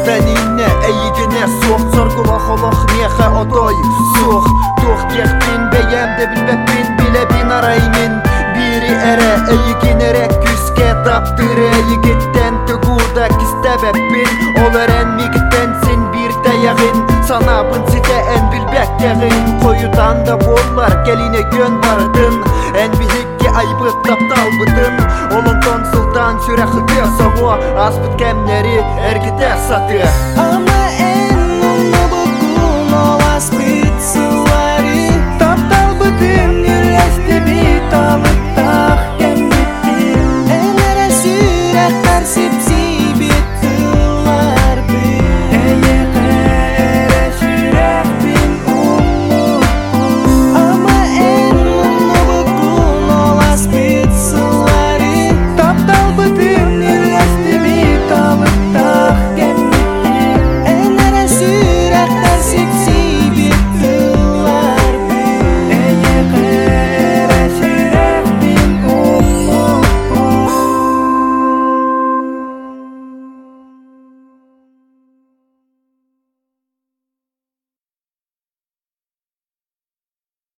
Вәнинне әйігіне соқ Соргулақ неха отой соқ Тоқ тектін бәйемді білбәппін Біләбін араймын Бири әрі әйігінерек күске таптыры Әйігіттен түгуда кістәбәппін Ол әрән мигіттен сен бір тәяғын Санабын сите ән білбәктәғын Қойудан да болар кәліне көн бардын Ән бігікке айбыт тапталбыдын Олон тонсылдан сүрәқіге сауа Аспыт кәмнері әргіде саты Ама ән ұлы бұқын ол аспыт сылары Тапталбыдын үләсті бит алып тақ кәмбеттен Ән әрі сүрәқтар сепсі